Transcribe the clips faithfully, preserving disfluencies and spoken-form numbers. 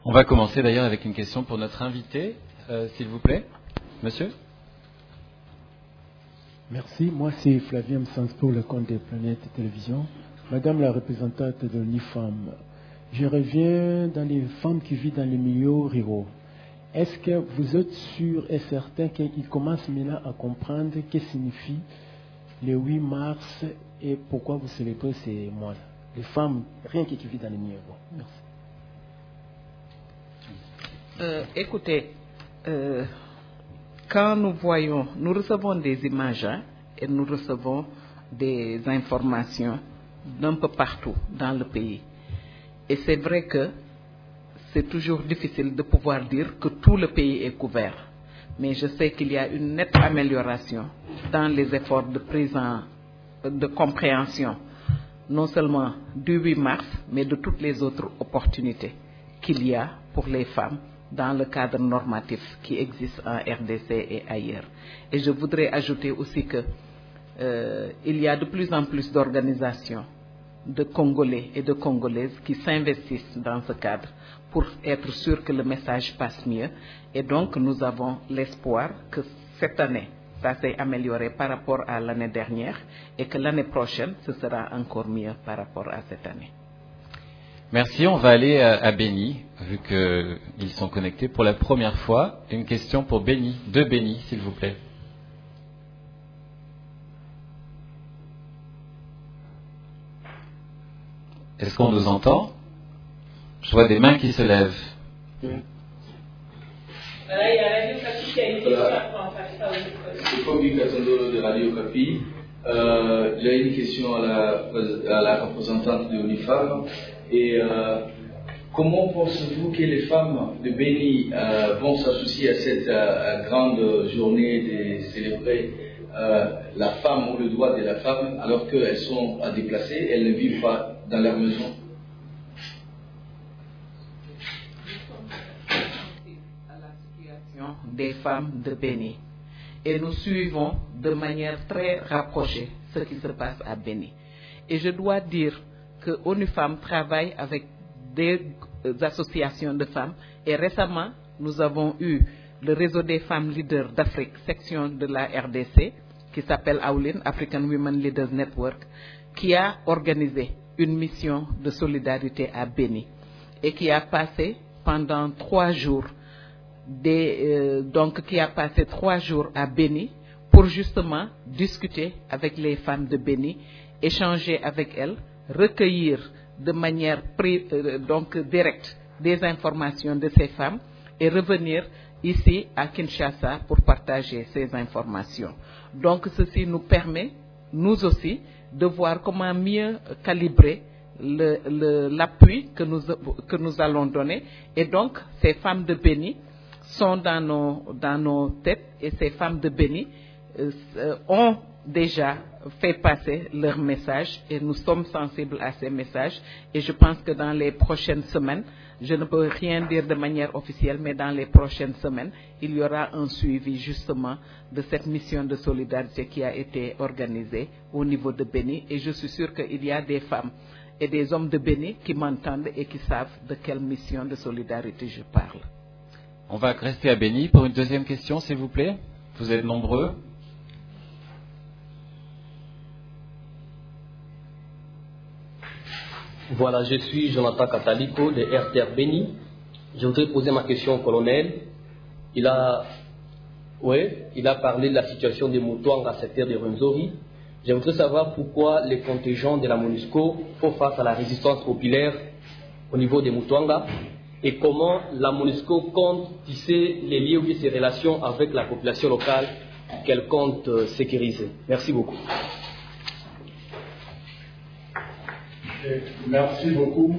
On va commencer d'ailleurs avec une question pour notre invité, euh, s'il vous plaît. Monsieur ? Merci. Moi, c'est Flavien Msans pour le compte des Planètes Télévision. Madame la représentante de l'UNIFEM, je reviens dans les femmes qui vivent dans les milieux ruraux. Est-ce que vous êtes sûr et certain qu'ils commencent maintenant à comprendre ce que signifie le huit mars et pourquoi vous célébrez ces mois-là? Les femmes, rien qui vivent dans les milieux ruraux. Merci. Euh, écoutez, euh, quand nous voyons, nous recevons des images hein, et nous recevons des informations d'un peu partout dans le pays. Et c'est vrai que c'est toujours difficile de pouvoir dire que tout le pays est couvert. Mais je sais qu'il y a une nette amélioration dans les efforts de prise en, de compréhension, non seulement du huit mars, mais de toutes les autres opportunités qu'il y a pour les femmes dans le cadre normatif qui existe en R D C et ailleurs. Et je voudrais ajouter aussi que euh, il y a de plus en plus d'organisations de Congolais et de Congolaises qui s'investissent dans ce cadre pour être sûr que le message passe mieux. Et donc, nous avons l'espoir que cette année, ça s'est amélioré par rapport à l'année dernière et que l'année prochaine, ce sera encore mieux par rapport à cette année. Merci. On va aller à, à Béni, vu qu'ils sont connectés pour la première fois. Une question pour Béni, de Béni, s'il vous plaît. Est-ce qu'on nous entend? Je vois des mains qui se lèvent. Voilà, il y a Radio Kapi qui a une question à c'est Kobi Katondolo de Radio Kapi. Euh, j'ai une question à la, à la représentante de l'UNIFEM. Et euh, comment pensez-vous que les femmes de Béni euh, vont s'associer à cette euh, grande journée de célébrer euh, la femme ou le droit de la femme alors qu'elles sont à déplacer, elles ne vivent pas dans leur maison? À la situation des femmes de Béni. Et nous suivons de manière très rapprochée ce qui se passe à Béni. Et je dois dire que ONUFEM travaille avec des associations de femmes. Et récemment, nous avons eu le réseau des femmes leaders d'Afrique, section de la R D C, qui s'appelle AWLIN, African Women Leaders Network, qui a organisé une mission de solidarité à Béni et qui a passé pendant trois jours, des, euh, donc qui a passé trois jours à Béni pour justement discuter avec les femmes de Béni, échanger avec elles, recueillir de manière pré, euh, donc directe des informations de ces femmes et revenir ici à Kinshasa pour partager ces informations. Donc ceci nous permet, nous aussi, de voir comment mieux calibrer le, le, l'appui que nous, que nous allons donner. Et donc, ces femmes de Béni sont dans nos, dans nos têtes et ces femmes de Béni euh, ont déjà fait passer leur message et nous sommes sensibles à ces messages. Et je pense que dans les prochaines semaines, je ne peux rien dire de manière officielle, mais dans les prochaines semaines, il y aura un suivi justement de cette mission de solidarité qui a été organisée au niveau de Béni. Et je suis sûre qu'il y a des femmes et des hommes de Béni qui m'entendent et qui savent de quelle mission de solidarité je parle. On va rester à Béni pour une deuxième question, s'il vous plaît. Vous êtes nombreux. Voilà, je suis Jonathan Kataliko de R T R Béni. Je voudrais poser ma question au colonel. Il a, ouais, il a parlé de la situation des Moutouanga à secteur de Rwenzori. Je voudrais savoir pourquoi les contingents de la MONUSCO font face à la résistance populaire au niveau des Moutouanga et comment la MONUSCO compte tisser les liens ou ses relations avec la population locale qu'elle compte euh, sécuriser. Merci beaucoup. Merci beaucoup.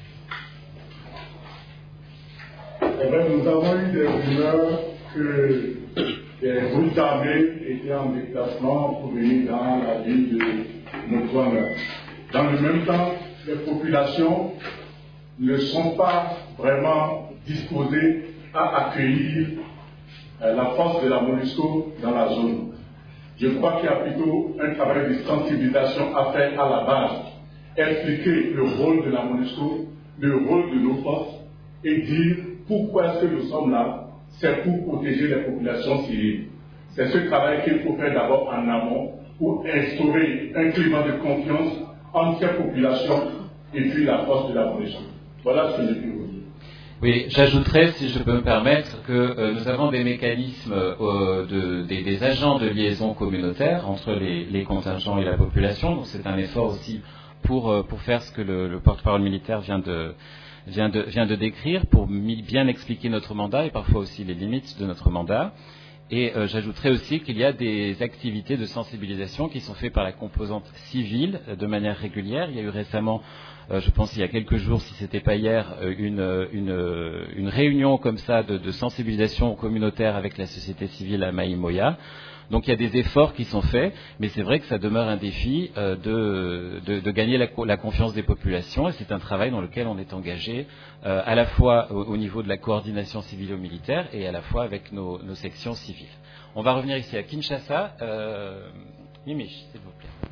Eh bien, nous avons eu des rumeurs que des groupes armés étaient en déplacement pour venir dans la ville de Moutouanga. Dans le même temps, les populations ne sont pas vraiment disposées à accueillir la force de la MONUSCO dans la zone. Je crois qu'il y a plutôt un travail de sensibilisation à faire à la base. Expliquer le rôle de la MONUSCO, le rôle de nos forces et dire pourquoi est-ce que nous sommes là, c'est pour protéger les populations civiles. C'est ce travail qu'il faut faire d'abord en amont pour instaurer un climat de confiance entre ces populations et puis la force de la police. Voilà ce que je peux vous dire. Oui, j'ajouterais, si je peux me permettre, que euh, nous avons des mécanismes euh, de, des, des agents de liaison communautaire entre les, les contingents et la population. Donc c'est un effort aussi pour, euh, pour faire ce que le, le porte-parole militaire vient de, vient, de, vient de décrire, pour bien expliquer notre mandat et parfois aussi les limites de notre mandat. Et euh, j'ajouterais aussi qu'il y a des activités de sensibilisation qui sont faites par la composante civile euh, de manière régulière. Il y a eu récemment, euh, je pense il y a quelques jours, si ce n'était pas hier, euh, une, une, une réunion comme ça de, de sensibilisation communautaire avec la société civile à Maïmoya. Donc il y a des efforts qui sont faits, mais c'est vrai que ça demeure un défi euh, de, de, de gagner la, la confiance des populations, et c'est un travail dans lequel on est engagé euh, à la fois au, au niveau de la coordination civilo-militaire et à la fois avec nos, nos sections civiles. On va revenir ici à Kinshasa. Euh, Mimiche, s'il vous plaît.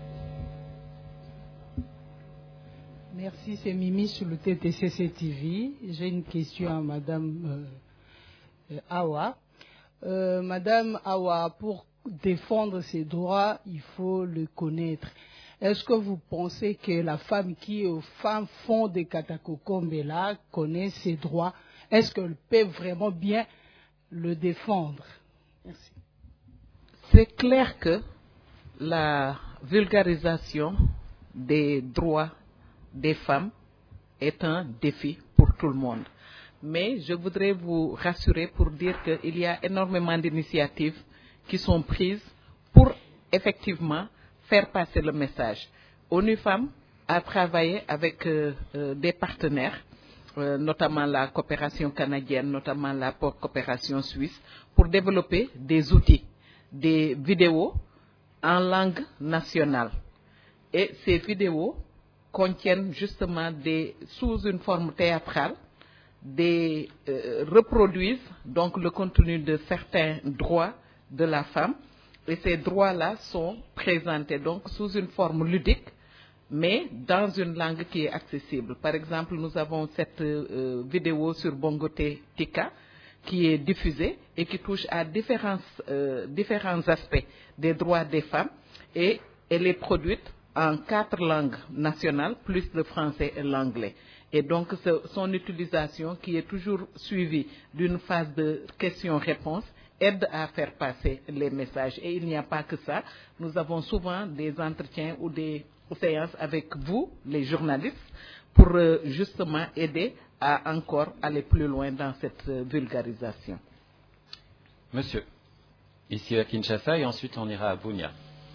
Merci, c'est Mimi sur le T T C C T V. J'ai une question à Madame euh, euh, Awa. Euh, Madame Awa, pour défendre ses droits, il faut le connaître. Est-ce que vous pensez que la femme qui est au fin fond de Katakokombe-là connaît ses droits? Est-ce qu'elle peut vraiment bien le défendre? Merci. C'est clair que la vulgarisation des droits des femmes est un défi pour tout le monde. Mais je voudrais vous rassurer pour dire qu'il y a énormément d'initiatives qui sont prises pour effectivement faire passer le message. ONU Femmes a travaillé avec euh, euh, des partenaires, euh, notamment la coopération canadienne, notamment la coopération suisse, pour développer des outils, des vidéos en langue nationale. Et ces vidéos contiennent justement des, sous une forme théâtrale, des, euh, reproduisent donc le contenu de certains droits de la femme, et ces droits-là sont présentés donc sous une forme ludique, mais dans une langue qui est accessible. Par exemple, nous avons cette euh, vidéo sur Bongoté Tika qui est diffusée et qui touche à différents, euh, différents aspects des droits des femmes, et elle est produite en quatre langues nationales, plus le français et l'anglais. Et donc, ce, son utilisation, qui est toujours suivie d'une phase de questions-réponses, aide à faire passer les messages. Et il n'y a pas que ça. Nous avons souvent des entretiens ou des séances avec vous, les journalistes, pour euh, justement aider à encore aller plus loin dans cette euh, vulgarisation. Monsieur, ici à Kinshasa, et ensuite on ira à Bunia.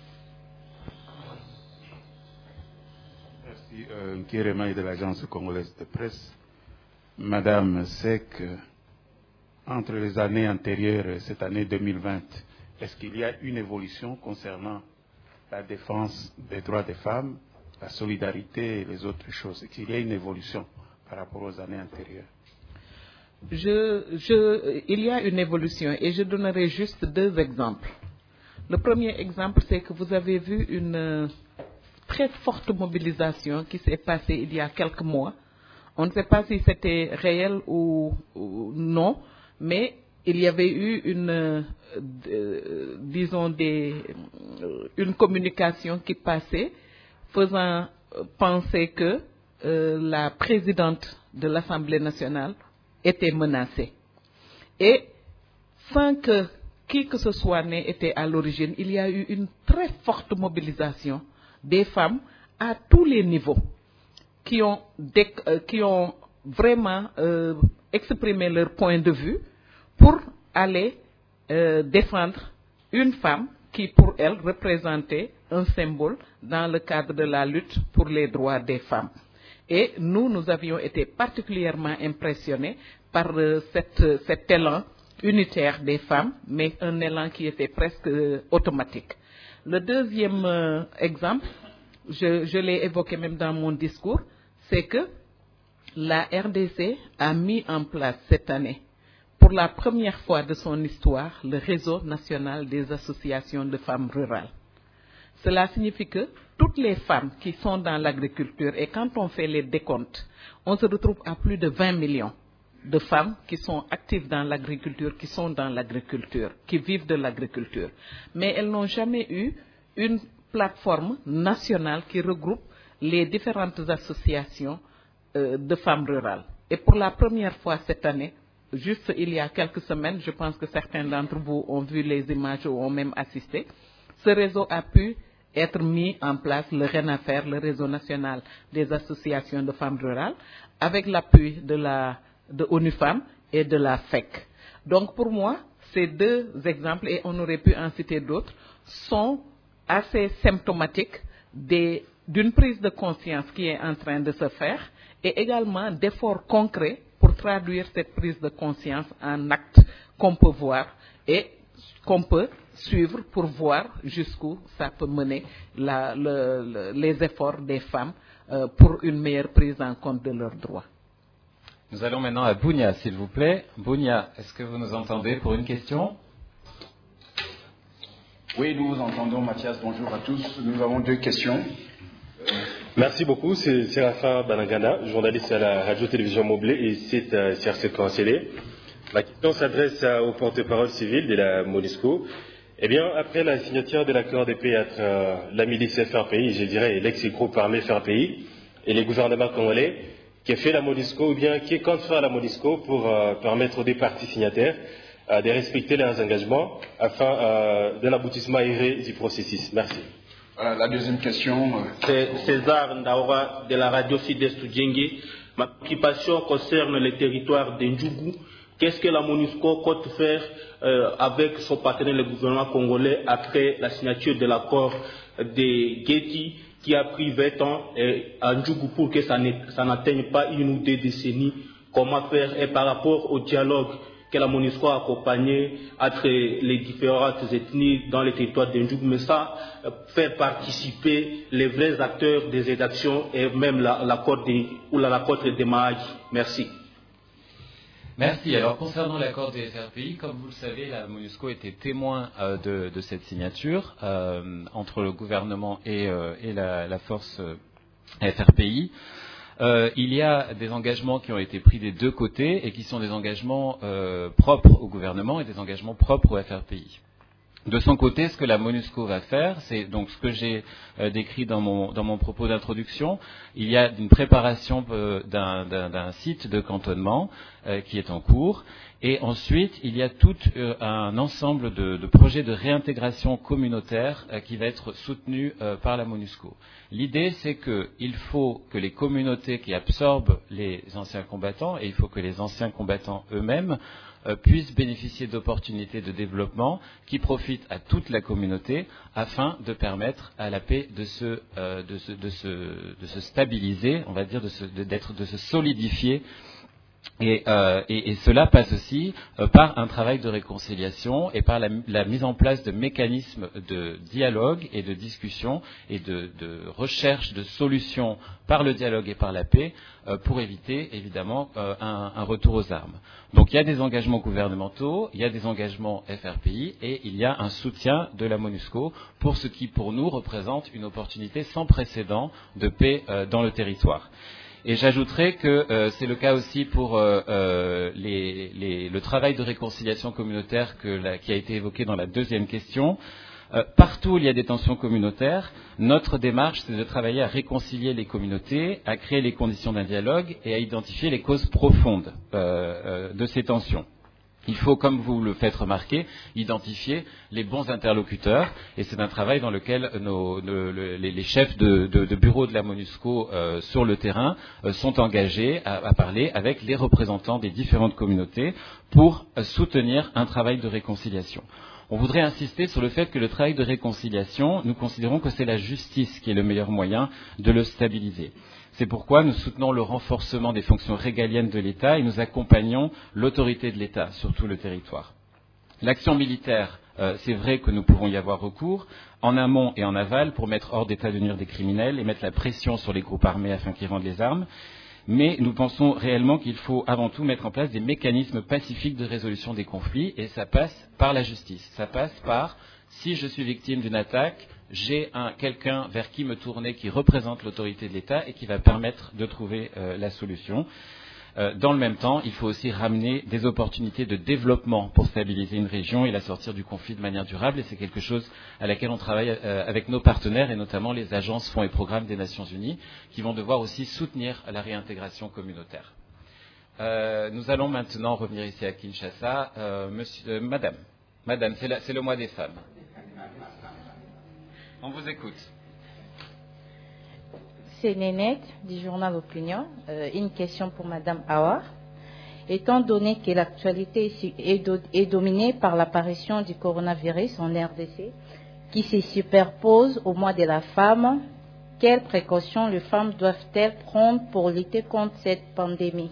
Merci, euh, Nkiremaï de l'Agence congolaise de presse. Madame, c'est que entre les années antérieures et cette année deux mille vingt, est-ce qu'il y a une évolution concernant la défense des droits des femmes, la solidarité et les autres choses? Est-ce qu'il y a une évolution par rapport aux années antérieures? Je, je, il y a une évolution, et je donnerai juste deux exemples. Le premier exemple, c'est que vous avez vu une très forte mobilisation qui s'est passée il y a quelques mois. On ne sait pas si c'était réel ou, ou non, mais il y avait eu une, euh, disons, des, une communication qui passait faisant penser que euh, la présidente de l'Assemblée nationale était menacée. Et sans que qui que ce soit n'ait été à l'origine, il y a eu une très forte mobilisation des femmes à tous les niveaux qui ont, déc- euh, qui ont vraiment euh, exprimé leur point de vue pour aller euh, défendre une femme qui, pour elle, représentait un symbole dans le cadre de la lutte pour les droits des femmes. Et nous, nous avions été particulièrement impressionnés par euh, cette, cet élan unitaire des femmes, mais un élan qui était presque euh, automatique. Le deuxième euh, exemple, je, je l'ai évoqué même dans mon discours, c'est que la R D C a mis en place cette année, pour la première fois de son histoire, le réseau national des associations de femmes rurales. Cela signifie que toutes les femmes qui sont dans l'agriculture, et quand on fait les décomptes, on se retrouve à plus de vingt millions de femmes qui sont actives dans l'agriculture, qui sont dans l'agriculture, qui vivent de l'agriculture. Mais elles n'ont jamais eu une plateforme nationale qui regroupe les différentes associations euh, de femmes rurales. Et pour la première fois cette année, juste il y a quelques semaines, je pense que certains d'entre vous ont vu les images ou ont même assisté, ce réseau a pu être mis en place, le RENAFER, le réseau national des associations de femmes rurales, avec l'appui de la de ONU Femmes et de la F E C. Donc pour moi, ces deux exemples, et on aurait pu en citer d'autres, sont assez symptomatiques des, d'une prise de conscience qui est en train de se faire et également d'efforts concrets pour traduire cette prise de conscience en actes qu'on peut voir et qu'on peut suivre pour voir jusqu'où ça peut mener la, le, le, les efforts des femmes euh, pour une meilleure prise en compte de leurs droits. Nous allons maintenant à Bounia, s'il vous plaît. Bounia, est-ce que vous nous entendez pour une question? Oui, nous vous entendons, Mathias. Bonjour à tous. Nous avons deux questions. Merci beaucoup. C'est Séraphin Banagana, journaliste à la radio-télévision Moblé et site euh, C R C Conseillé. Ma question s'adresse au porte-parole civil de la MONUSCO. Eh bien, après la signature de l'accord de paix entre euh, la milice F R P I, je dirais, et l'ex-groupe armé F R P I, et les gouvernements congolais, qui fait la MONUSCO ou bien qui compte faire la MONUSCO pour euh, permettre aux deux parties signataires euh, de respecter leurs engagements afin euh, de l'aboutissement aéré du processus. Merci. Voilà, la deuxième question. Euh... C'est César Ndaora de la radio Sud-Est Djengue. Ma préoccupation concerne le territoire d'Ndjougou. Qu'est-ce que la MONUSCO compte faire euh, avec son partenaire, le gouvernement congolais, après la signature de l'accord de Getty, qui a pris vingt ans eh, à Ndjougou pour que ça n'atteigne pas une ou deux décennies? Comment faire? Et par rapport au dialogue que la MONUSCO a accompagné entre les différentes ethnies dans le territoire de Ndjougou, mais ça, faire participer les vrais acteurs des rédactions et même l'accord la, ou la rencontre de Mahagi. Merci. Merci. Alors, concernant l'accord des F R P I, comme vous le savez, la MONUSCO était témoin euh, de, de cette signature euh, entre le gouvernement et, euh, et la, la force euh, F R P I. Euh, il y a des engagements qui ont été pris des deux côtés et qui sont des engagements euh, propres au gouvernement et des engagements propres au F R P I. De son côté, ce que la MONUSCO va faire, c'est donc ce que j'ai euh, décrit dans mon, dans mon propos d'introduction. Il y a une préparation euh, d'un, d'un, d'un site de cantonnement euh, qui est en cours. Et ensuite, il y a tout euh, un ensemble de, de projets de réintégration communautaire euh, qui va être soutenu euh, par la MONUSCO. L'idée, c'est qu'il faut que les communautés qui absorbent les anciens combattants, et il faut que les anciens combattants eux-mêmes, Euh, puissent bénéficier d'opportunités de développement qui profitent à toute la communauté afin de permettre à la paix de se, euh, de se, de se, de se stabiliser, on va dire, de se, de, d'être, de se solidifier. Et, euh, et, et cela passe aussi euh, par un travail de réconciliation et par la, la mise en place de mécanismes de dialogue et de discussion et de, de recherche de solutions par le dialogue et par la paix euh, pour éviter évidemment euh, un, un retour aux armes. Donc il y a des engagements gouvernementaux, il y a des engagements F R P I et il y a un soutien de la MONUSCO pour ce qui pour nous représente une opportunité sans précédent de paix euh, dans le territoire. Et j'ajouterai que euh, c'est le cas aussi pour euh, euh, les, les, le travail de réconciliation communautaire que la, qui a été évoqué dans la deuxième question. Euh, partout où il y a des tensions communautaires, notre démarche, c'est de travailler à réconcilier les communautés, à créer les conditions d'un dialogue et à identifier les causes profondes euh, euh, de ces tensions. Il faut, comme vous le faites remarquer, identifier les bons interlocuteurs et c'est un travail dans lequel nos, nos, les, les chefs de, de, de bureau de la MONUSCO euh, sur le terrain euh, sont engagés à, à parler avec les représentants des différentes communautés pour euh, soutenir un travail de réconciliation. On voudrait insister sur le fait que le travail de réconciliation, nous considérons que c'est la justice qui est le meilleur moyen de le stabiliser. C'est pourquoi nous soutenons le renforcement des fonctions régaliennes de l'État et nous accompagnons l'autorité de l'État sur tout le territoire. L'action militaire, euh, c'est vrai que nous pouvons y avoir recours, en amont et en aval, pour mettre hors d'état de nuire des criminels et mettre la pression sur les groupes armés afin qu'ils rendent les armes. Mais nous pensons réellement qu'il faut avant tout mettre en place des mécanismes pacifiques de résolution des conflits et ça passe par la justice. Ça passe par si je suis victime d'une attaque, j'ai un, quelqu'un vers qui me tourner qui représente l'autorité de l'État et qui va permettre de trouver euh, la solution. Euh, dans le même temps, il faut aussi ramener des opportunités de développement pour stabiliser une région et la sortir du conflit de manière durable. Et c'est quelque chose à laquelle on travaille euh, avec nos partenaires et notamment les agences, fonds et programmes des Nations Unies qui vont devoir aussi soutenir la réintégration communautaire. Euh, nous allons maintenant revenir ici à Kinshasa. Euh, monsieur, euh, madame, madame, c'est, la, c'est le mois des femmes. On vous écoute. C'est Nénette du journal Opinion. Euh, une question pour Madame Awa. Étant donné que l'actualité est, do, est dominée par l'apparition du coronavirus en R D C, qui se superpose au mois de la femme, quelles précautions les femmes doivent-elles prendre pour lutter contre cette pandémie?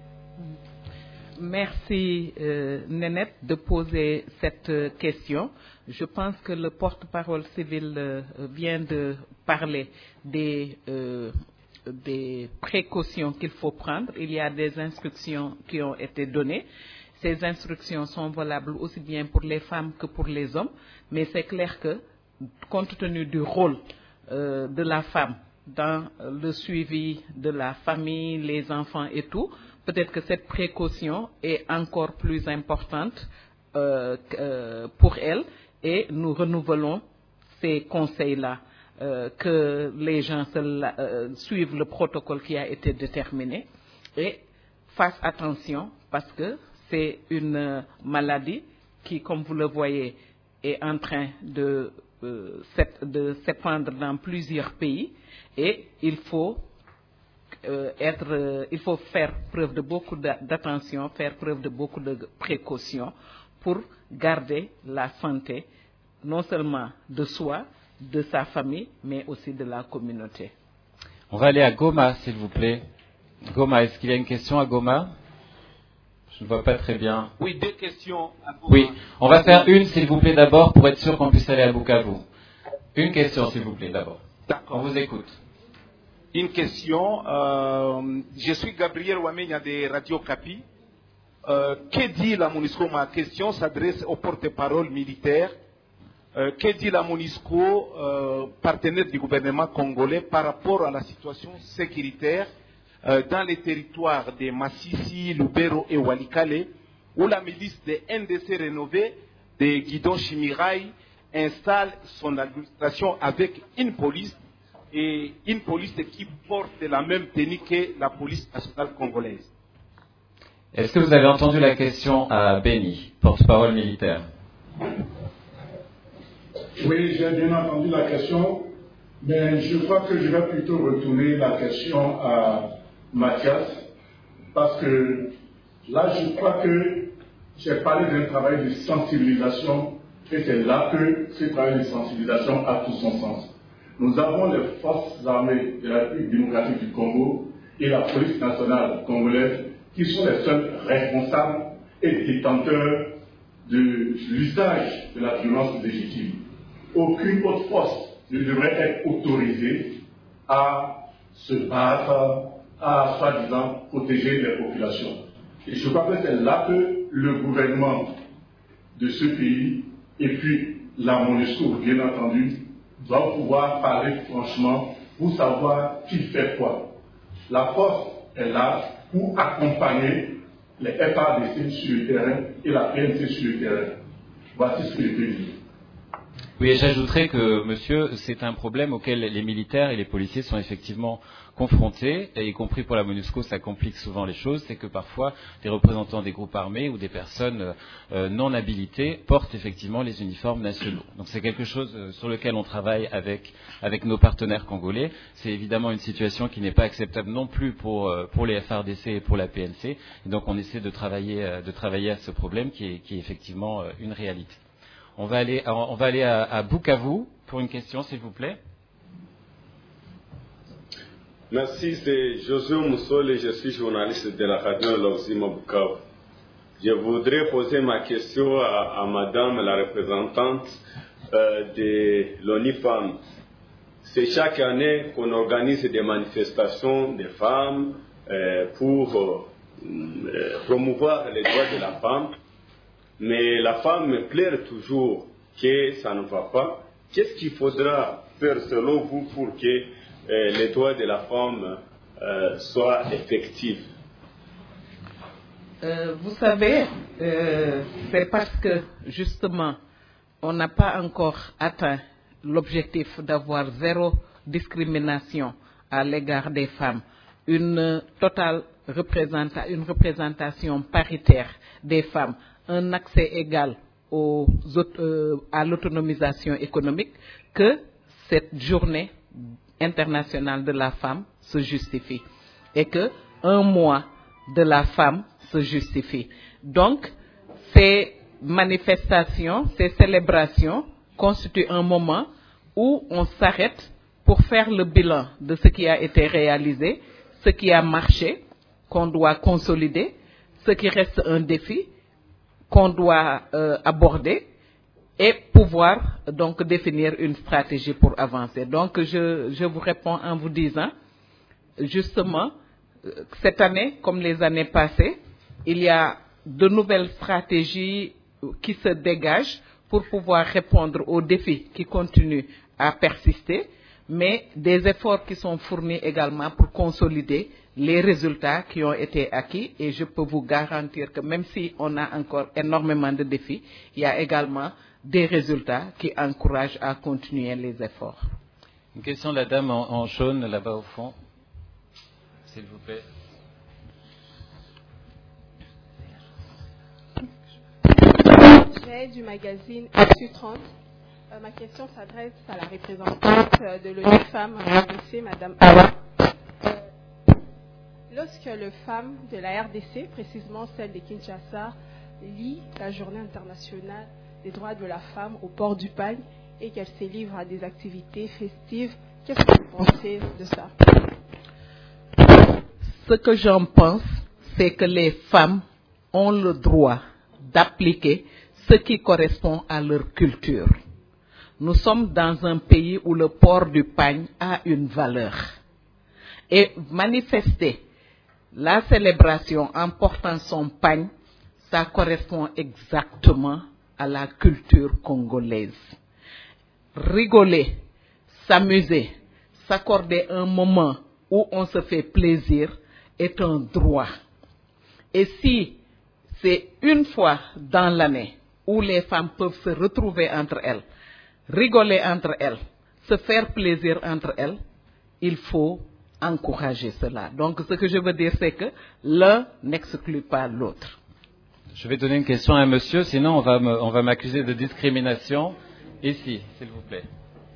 Merci euh, Nénette de poser cette euh, question. Je pense que le porte-parole civil euh, vient de parler des, euh, des précautions qu'il faut prendre. Il y a des instructions qui ont été données. Ces instructions sont valables aussi bien pour les femmes que pour les hommes, mais c'est clair que, compte tenu du rôle euh, de la femme dans le suivi de la famille, les enfants et tout, peut-être que cette précaution est encore plus importante euh, euh, pour elle et nous renouvelons ces conseils-là, euh, que les gens se la, euh, suivent le protocole qui a été déterminé et fassent attention parce que c'est une maladie qui, comme vous le voyez, est en train de, euh, de s'épandre dans plusieurs pays et il faut Euh, être, euh, il faut faire preuve de beaucoup d'attention, faire preuve de beaucoup de précaution pour garder la santé non seulement de soi, de sa famille, mais aussi de la communauté. On va aller à Goma, s'il vous plaît. Goma, est-ce qu'il y a une question à Goma? Je ne vois pas très bien. Oui, deux questions à Goma. Oui, on va faire une, s'il vous plaît, d'abord, pour être sûr qu'on puisse aller à Bukavu. Une question, s'il vous plaît, d'abord. D'accord. On vous écoute. Une question. Euh, je suis Gabriel Wamenya de Radio Kapi. Euh, que dit la MONUSCO? Ma question s'adresse au porte-parole militaire. Euh, que dit la MONUSCO, euh, partenaire du gouvernement congolais, par rapport à la situation sécuritaire euh, dans les territoires de Massissi, Lubero et Walikale, où la milice de N D C rénovée de Guidon Chimirai installe son administration avec une police et une police qui porte la même tenue que la police nationale congolaise. Est-ce que vous avez entendu la question à Béni, porte-parole militaire? Oui, j'ai bien entendu la question, mais je crois que je vais plutôt retourner la question à Mathias, parce que là, je crois que j'ai parlé d'un travail de sensibilisation, et c'est là que ce travail de sensibilisation a tout son sens. Nous avons les forces armées de la République démocratique du Congo et la police nationale congolaise qui sont les seuls responsables et détenteurs de l'usage de la violence légitime. Aucune autre force ne devrait être autorisée à se battre, à soi-disant protéger les populations. Et je crois que c'est là que le gouvernement de ce pays et puis la MONUSCO, bien entendu, doit pouvoir parler franchement pour savoir qui fait quoi. La force est là pour accompagner les F A R D C sur le terrain et la P N C sur le terrain. Voici ce que je peux dire. Oui, et j'ajouterais que, monsieur, c'est un problème auquel les militaires et les policiers sont effectivement confrontés, et y compris pour la MONUSCO, ça complique souvent les choses, c'est que parfois des représentants des groupes armés ou des personnes euh, non habilitées portent effectivement les uniformes nationaux. Donc c'est quelque chose euh, sur lequel on travaille avec, avec nos partenaires congolais. C'est évidemment une situation qui n'est pas acceptable non plus pour, euh, pour les F A R D C et pour la P N C, et donc on essaie de travailler, euh, de travailler à ce problème qui est, qui est effectivement euh, une réalité. On va aller, on va aller à, à Bukavu pour une question, s'il vous plaît. Merci, c'est Josué Moussol et je suis journaliste de la radio Logzima Bukavu. Je voudrais poser ma question à, à Madame la représentante euh, de l'ONU Femmes. C'est chaque année qu'on organise des manifestations des femmes euh, pour euh, promouvoir les droits de la femme. Mais la femme pleure toujours que ça ne va pas. Qu'est-ce qu'il faudra faire selon vous pour que euh, les droits de la femme euh, soient effectifs? Euh, vous savez, euh, c'est parce que justement, on n'a pas encore atteint l'objectif d'avoir zéro discrimination à l'égard des femmes, une totale représenta- une représentation paritaire des femmes, un accès égal aux, euh, à l'autonomisation économique, que cette journée internationale de la femme se justifie et que un mois de la femme se justifie. Donc, ces manifestations, ces célébrations constituent un moment où on s'arrête pour faire le bilan de ce qui a été réalisé, ce qui a marché, qu'on doit consolider, ce qui reste un défi qu'on doit euh, aborder et pouvoir donc définir une stratégie pour avancer. Donc, je, je vous réponds en vous disant, justement, cette année, comme les années passées, il y a de nouvelles stratégies qui se dégagent pour pouvoir répondre aux défis qui continuent à persister, mais des efforts qui sont fournis également pour consolider les résultats qui ont été acquis. Et je peux vous garantir que même si on a encore énormément de défis, il y a également des résultats qui encouragent à continuer les efforts. Une question de la dame en, en jaune là-bas au fond, s'il vous plaît. J'ai du magazine Actu trente. Euh, ma question s'adresse à la représentante de l'ONU Femmes en R D C, Madame Awa. Euh, lorsque les femmes de la R D C, précisément celle de Kinshasa, lit la Journée internationale des droits de la femme au port du Pagne et qu'elle se livre à des activités festives, qu'est-ce que vous pensez de ça? Ce que j'en pense, c'est que les femmes ont le droit d'appliquer ce qui correspond à leur culture. Nous sommes dans un pays où le port du pagne a une valeur. Et manifester la célébration en portant son pagne, ça correspond exactement à la culture congolaise. Rigoler, s'amuser, s'accorder un moment où on se fait plaisir est un droit. Et si c'est une fois dans l'année où les femmes peuvent se retrouver entre elles, rigoler entre elles, se faire plaisir entre elles, il faut encourager cela. Donc ce que je veux dire, c'est que l'un n'exclut pas l'autre. Je vais donner une question à un monsieur, sinon on va, me, on va m'accuser de discrimination. Ici, s'il vous plaît.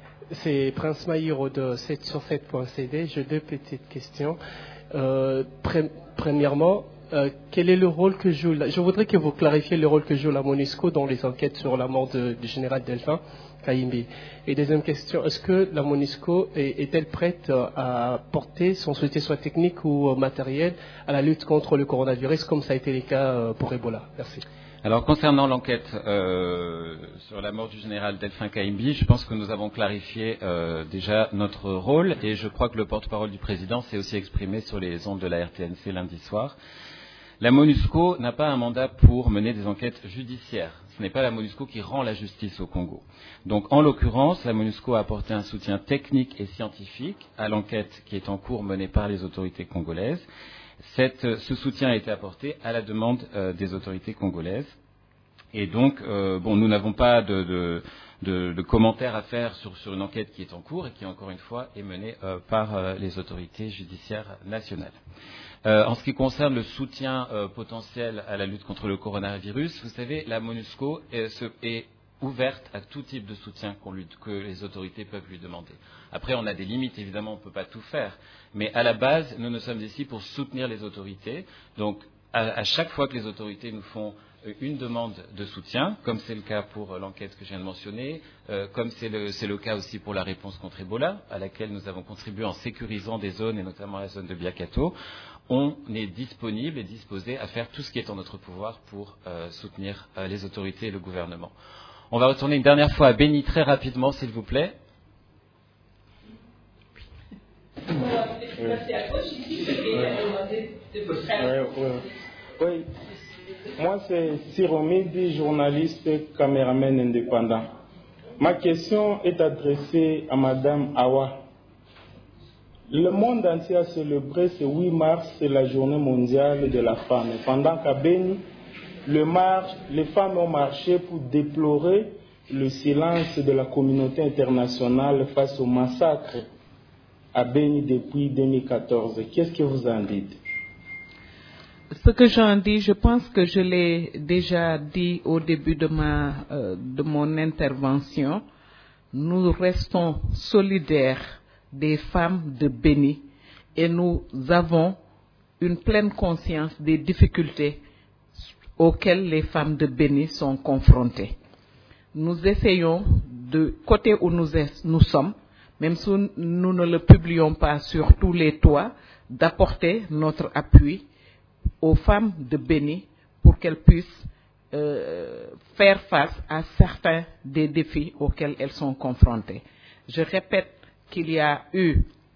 C'est Prince Maïro de sept sur sept point c d. J'ai deux petites questions. Euh, pre- premièrement, euh, quel est le rôle que joue la... Je voudrais que vous clarifiez le rôle que joue la MONUSCO dans les enquêtes sur la mort de, du général Delphin Kayimbi. Et deuxième question, est-ce que la MONUSCO est, est-elle prête à porter son soutien soit technique ou matériel à la lutte contre le coronavirus, comme ça a été le cas pour Ebola? Merci. Alors, concernant l'enquête euh, sur la mort du général Delphin Kayimbi, je pense que nous avons clarifié euh, déjà notre rôle et je crois que le porte-parole du président s'est aussi exprimé sur les ondes de la R T N C lundi soir. La MONUSCO n'a pas un mandat pour mener des enquêtes judiciaires. Ce n'est pas la MONUSCO qui rend la justice au Congo. Donc, en l'occurrence, la MONUSCO a apporté un soutien technique et scientifique à l'enquête qui est en cours menée par les autorités congolaises. Cette, ce soutien a été apporté à la demande euh, des autorités congolaises. Et donc, euh, bon, nous n'avons pas de, de, de, de commentaires à faire sur, sur une enquête qui est en cours et qui, encore une fois, est menée euh, par euh, les autorités judiciaires nationales. Euh, en ce qui concerne le soutien euh, potentiel à la lutte contre le coronavirus, vous savez, la MONUSCO est, se, est ouverte à tout type de soutien qu'on lui, que les autorités peuvent lui demander. Après, on a des limites, évidemment, on ne peut pas tout faire. Mais à la base, nous, nous sommes ici pour soutenir les autorités. Donc, à, à chaque fois que les autorités nous font une demande de soutien, comme c'est le cas pour l'enquête que je viens de mentionner, euh, comme c'est le, c'est le cas aussi pour la réponse contre Ebola, à laquelle nous avons contribué en sécurisant des zones, et notamment la zone de Biakato, on est disponible et disposé à faire tout ce qui est en notre pouvoir pour euh, soutenir euh, les autorités et le gouvernement. On va retourner une dernière fois à Béni très rapidement, s'il vous plaît. Oui. Moi, c'est Siromidi, journaliste, caméraman indépendant. Ma question est adressée à Madame Awa. Le monde entier a célébré ce huit mars, c'est la journée mondiale de la femme. Pendant qu'à Beni, le marche, les femmes ont marché pour déplorer le silence de la communauté internationale face au massacre à Beni depuis deux mille quatorze. Qu'est-ce que vous en dites? Ce que j'en dis, je pense que je l'ai déjà dit au début de, ma, euh, de mon intervention. Nous restons solidaires des femmes de Beni et nous avons une pleine conscience des difficultés auxquelles les femmes de Beni sont confrontées. Nous essayons, de côté où nous, est, nous sommes, même si nous ne le publions pas sur tous les toits, d'apporter notre appui aux femmes de Beni pour qu'elles puissent euh, faire face à certains des défis auxquels elles sont confrontées. Je répète qu'il y a eu,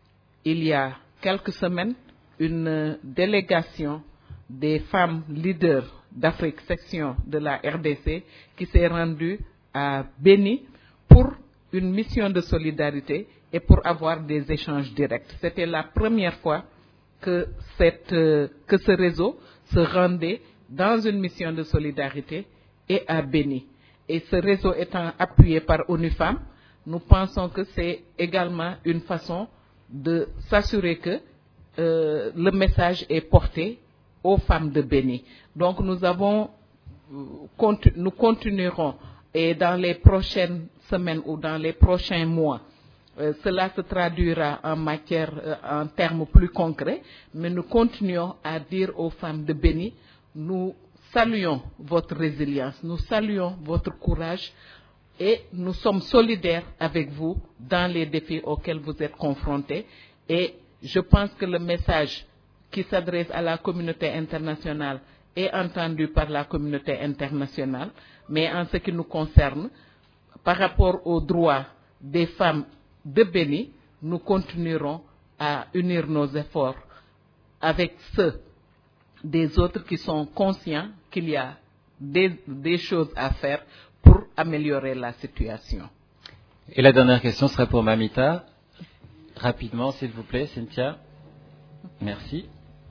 il y a quelques semaines, une délégation des femmes leaders d'Afrique section de la R D C qui s'est rendue à Beni pour une mission de solidarité et pour avoir des échanges directs. C'était la première fois que, cette, euh, que ce réseau se rendait dans une mission de solidarité et à Beni. Et ce réseau étant appuyé par ONU Femmes, nous pensons que c'est également une façon de s'assurer que euh, le message est porté aux femmes de Beni. Donc nous avons, continu, nous continuerons et dans les prochaines semaines ou dans les prochains mois, euh, cela se traduira en matière, euh, en termes plus concrets, mais nous continuons à dire aux femmes de Beni, nous saluons votre résilience, nous saluons votre courage et nous sommes solidaires avec vous dans les défis auxquels vous êtes confrontés. Et je pense que le message qui s'adresse à la communauté internationale est entendu par la communauté internationale, mais en ce qui nous concerne, par rapport aux droits des femmes de Beni, nous continuerons à unir nos efforts avec ceux des autres qui sont conscients qu'il y a des, des choses à faire pour améliorer la situation. Et la dernière question serait pour Mamita. Rapidement, s'il vous plaît, Cynthia. Merci.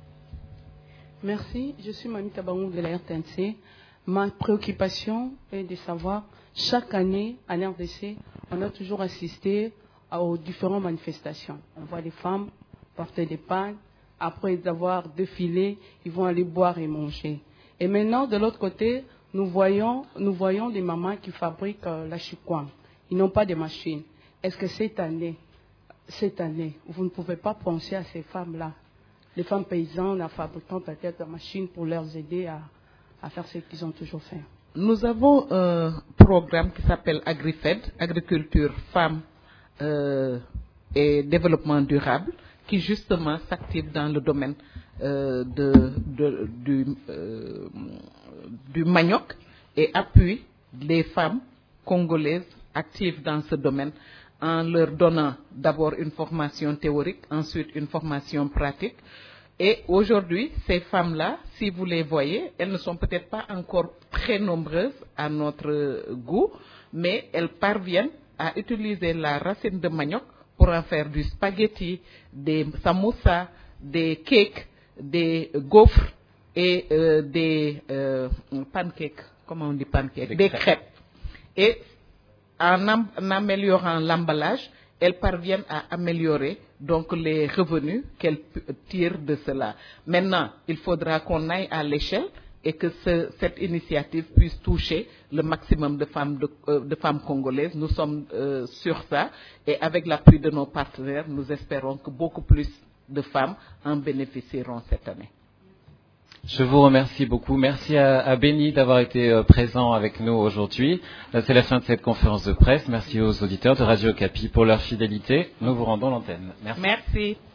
Merci, je suis Mamita Bangou de la R T N C. Ma préoccupation est de savoir, chaque année, en R D C, on a toujours assisté aux différentes manifestations. On voit les femmes porter des pannes, après avoir défilé, ils vont aller boire et manger. Et maintenant, de l'autre côté, nous voyons, nous voyons des mamans qui fabriquent euh, la chikwang. Ils n'ont pas de machines. Est-ce que cette année, cette année, vous ne pouvez pas penser à ces femmes-là, les femmes paysannes, à fabriquant peut-être de machines pour leur aider à, à faire ce qu'ils ont toujours fait? Nous avons un programme qui s'appelle AgriFed, Agriculture, Femmes euh, et Développement Durable, qui justement s'active dans le domaine euh, de, de, du, euh, du manioc et appuie les femmes congolaises actives dans ce domaine en leur donnant d'abord une formation théorique, ensuite une formation pratique. Et aujourd'hui, ces femmes-là, si vous les voyez, elles ne sont peut-être pas encore très nombreuses à notre goût, mais elles parviennent à utiliser la racine de manioc pour en faire du spaghetti, des samoussas, des cakes, des gaufres et euh, des euh, pancakes, comment on dit pancakes, des, des crêpes. crêpes. Et en, am en améliorant l'emballage, elles parviennent à améliorer donc les revenus qu'elles tirent de cela. Maintenant, il faudra qu'on aille à l'échelle et que ce, cette initiative puisse toucher le maximum de femmes, de, euh, de femmes congolaises. Nous sommes euh, sur ça et avec l'appui de nos partenaires, nous espérons que beaucoup plus de femmes en bénéficieront cette année. Je vous remercie beaucoup. Merci à, à Beni d'avoir été euh, présent avec nous aujourd'hui. C'est la fin de cette conférence de presse. Merci aux auditeurs de Radio Okapi pour leur fidélité. Nous vous rendons l'antenne. Merci. Merci.